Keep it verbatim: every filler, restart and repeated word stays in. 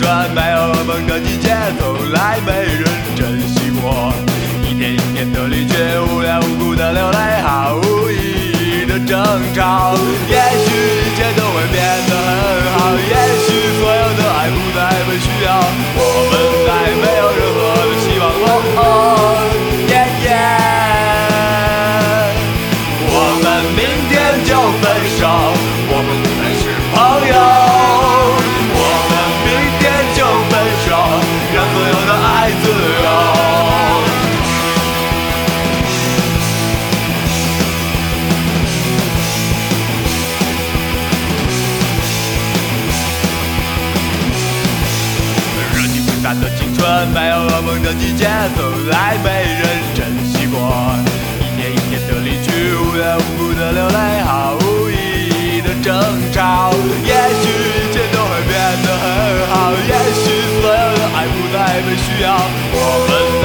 春，没有我们的季节，从来没人珍惜过。一天一天的离去，无缘无故的流泪，毫无意义的争吵。也许一切都会变得很好，也许所有的爱不再被需要，我们再没有任何的希望。哦哦，耶耶，我们明天就分手，我们不再是朋友。我们明天就分手，让所有的爱自由。的青春没有噩梦的季节，从来没人珍惜过。一天一天的离去，无缘无故的流泪，毫无意义的争吵。也许一切都会变得很好，也许所有的爱不再被需要，我们